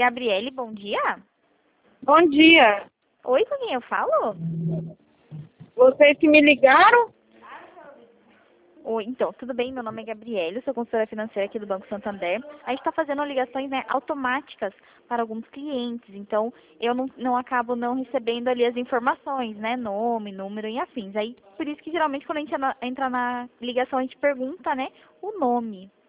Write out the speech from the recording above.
Gabriele, bom dia. Bom dia. Oi, com quem eu falo? Vocês que me ligaram? Oi, então, tudo bem? Meu nome é Gabriele, eu sou consultora financeira aqui do Banco Santander. A gente está fazendo ligações, né, automáticas para alguns clientes, então eu não acabo não recebendo ali as informações, né, nome, número e afins. Aí, por isso que geralmente quando a gente entra na ligação, a gente pergunta, né, o nome.